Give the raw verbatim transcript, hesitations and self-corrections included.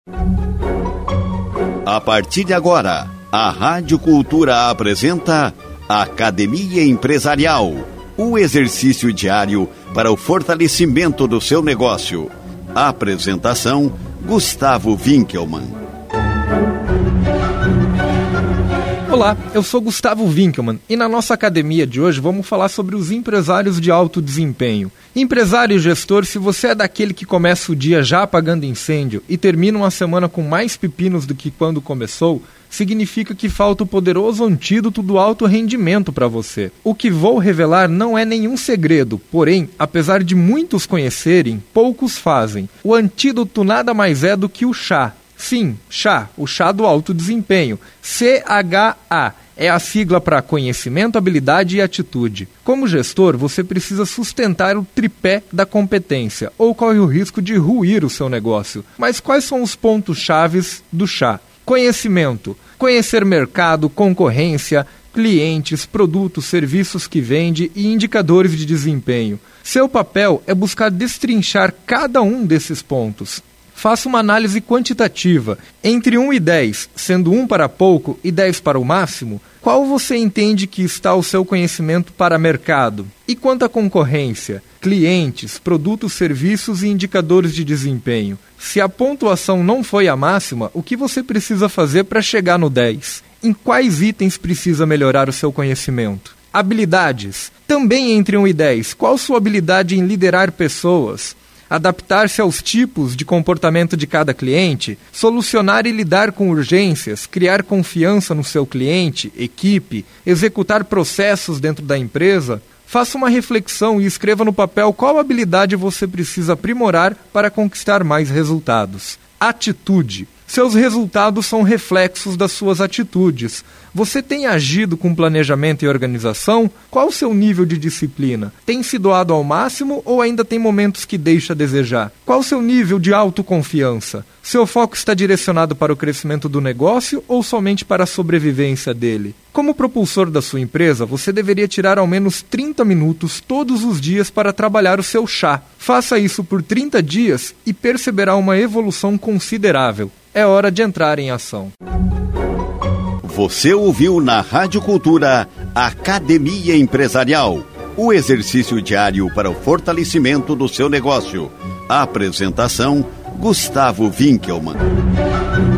A partir de agora, a Rádio Cultura apresenta Academia Empresarial, o exercício diário para o fortalecimento do seu negócio. Apresentação, Gustavo Winkelmann. Olá, eu sou Gustavo Winkelmann e na nossa academia de hoje vamos falar sobre os empresários de alto desempenho. Empresário e gestor, se você é daquele que começa o dia já apagando incêndio e termina uma semana com mais pepinos do que quando começou, significa que falta o poderoso antídoto do alto rendimento para você. O que vou revelar não é nenhum segredo, porém, apesar de muitos conhecerem, poucos fazem. O antídoto nada mais é do que o chá. Sim, chá, o chá do alto desempenho, C H A, é a sigla para conhecimento, habilidade e atitude. Como gestor, você precisa sustentar o tripé da competência, ou corre o risco de ruir o seu negócio. Mas quais são os pontos-chaves do chá? Conhecimento, conhecer mercado, concorrência, clientes, produtos, serviços que vende e indicadores de desempenho. Seu papel é buscar destrinchar cada um desses pontos. Faça uma análise quantitativa. Entre um e dez, sendo um para pouco e dez para o máximo, qual você entende que está o seu conhecimento para mercado? E quanto à concorrência, clientes, produtos, serviços e indicadores de desempenho? Se a pontuação não foi a máxima, o que você precisa fazer para chegar no dez? Em quais itens precisa melhorar o seu conhecimento? Habilidades. Também entre um e dez, qual sua habilidade em liderar pessoas? Adaptar-se aos tipos de comportamento de cada cliente, solucionar e lidar com urgências, criar confiança no seu cliente, equipe, executar processos dentro da empresa. Faça uma reflexão e escreva no papel qual habilidade você precisa aprimorar para conquistar mais resultados. Atitude. Seus resultados são reflexos das suas atitudes. Você tem agido com planejamento e organização? Qual o seu nível de disciplina? Tem se doado ao máximo ou ainda tem momentos que deixa a desejar? Qual o seu nível de autoconfiança? Seu foco está direcionado para o crescimento do negócio ou somente para a sobrevivência dele? Como propulsor da sua empresa, você deveria tirar ao menos trinta minutos todos os dias para trabalhar o seu chá. Faça isso por trinta dias e perceberá uma evolução considerável. É hora de entrar em ação. Você ouviu na Rádio Cultura Academia Empresarial, o exercício diário para o fortalecimento do seu negócio. Apresentação, Gustavo Winkelmann.